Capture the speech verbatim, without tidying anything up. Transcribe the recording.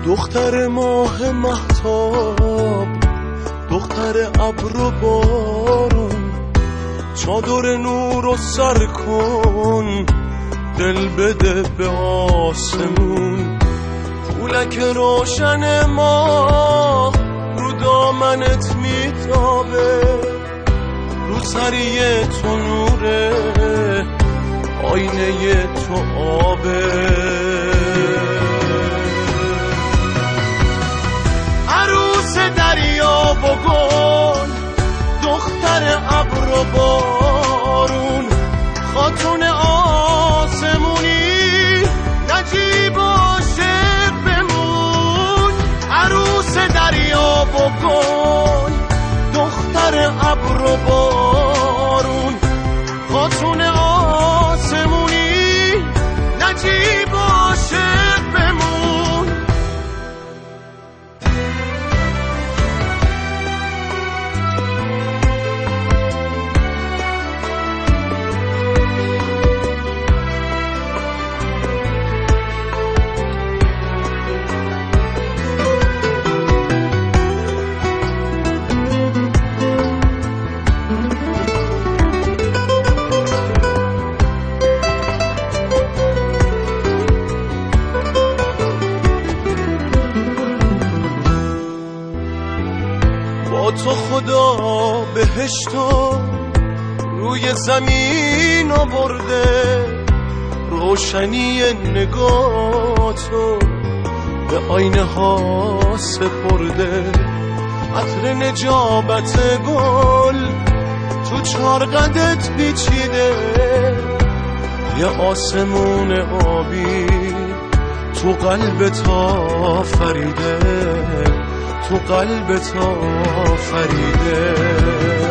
دختر ماه مهتاب، دختر ابر و بارون، چادر نور و سر کن، دل بده به آسمون. پولک روشن ما رو دامنت میتابه، رو سری تو نوره، آینه تو آبه. عروس دریا و گل، دختر ابر و بارون، خاتون آسمونی، نجیب عاشق بمون. عروس دریا و گل، دختر ابر و بارون، خاتون آسمونی، نجیب عاشق بمون. تو خدا بهشتو روی زمین آورده، روشنی نگاهتو به آینه ها سپرده. عطر نجابت گل تو چار قدت پیچیده، یه آسمون آبی تو قلبت آفریده، تو قلبت آفریده.